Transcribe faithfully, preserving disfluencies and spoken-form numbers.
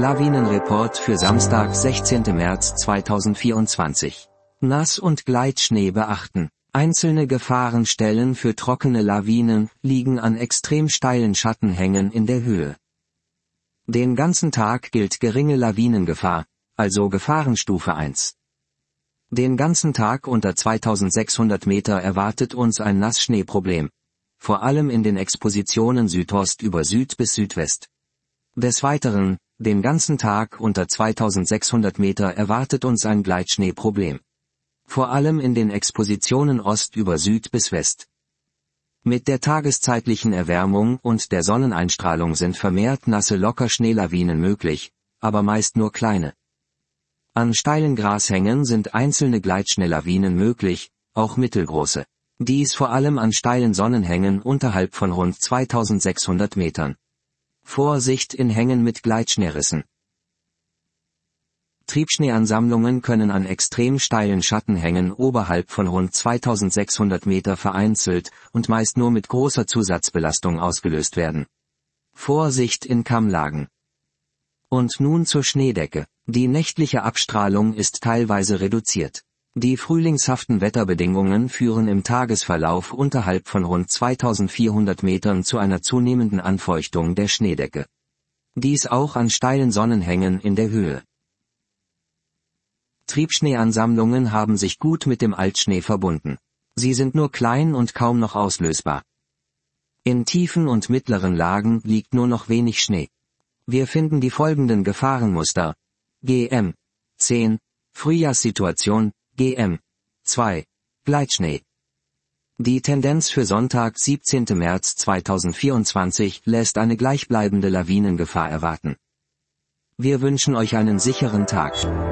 Lawinenreport für Samstag, sechzehnten März zweitausendvierundzwanzig. Nass- und Gleitschnee beachten. Einzelne Gefahrenstellen für trockene Lawinen liegen an extrem steilen Schattenhängen in der Höhe. Den ganzen Tag gilt geringe Lawinengefahr, also Gefahrenstufe eins. Den ganzen Tag unter zweitausendsechshundert Meter erwartet uns ein Nassschneeproblem, vor allem in den Expositionen Südost über Süd bis Südwest. Des Weiteren, den ganzen Tag unter zweitausendsechshundert Meter erwartet uns ein Gleitschneeproblem. Vor allem in den Expositionen Ost über Süd bis West. Mit der tageszeitlichen Erwärmung und der Sonneneinstrahlung sind vermehrt nasse Lockerschneelawinen möglich, aber meist nur kleine. An steilen Grashängen sind einzelne Gleitschneelawinen möglich, auch mittelgroße. Dies vor allem an steilen Sonnenhängen unterhalb von rund zweitausendsechshundert Metern. Vorsicht in Hängen mit Gleitschneerissen. Triebschneeansammlungen können an extrem steilen Schattenhängen oberhalb von rund zweitausendsechshundert Meter vereinzelt und meist nur mit großer Zusatzbelastung ausgelöst werden. Vorsicht in Kammlagen. Und nun zur Schneedecke. Die nächtliche Abstrahlung ist teilweise reduziert. Die frühlingshaften Wetterbedingungen führen im Tagesverlauf unterhalb von rund zweitausendvierhundert Metern zu einer zunehmenden Anfeuchtung der Schneedecke. Dies auch an steilen Sonnenhängen in der Höhe. Triebschneeansammlungen haben sich gut mit dem Altschnee verbunden. Sie sind nur klein und kaum noch auslösbar. In tiefen und mittleren Lagen liegt nur noch wenig Schnee. Wir finden die folgenden Gefahrenmuster. G M zehn, Frühjahrssituation, G M zwei, Gleitschnee. Die Tendenz für Sonntag, siebzehnten März zweitausendvierundzwanzig lässt eine gleichbleibende Lawinengefahr erwarten. Wir wünschen euch einen sicheren Tag.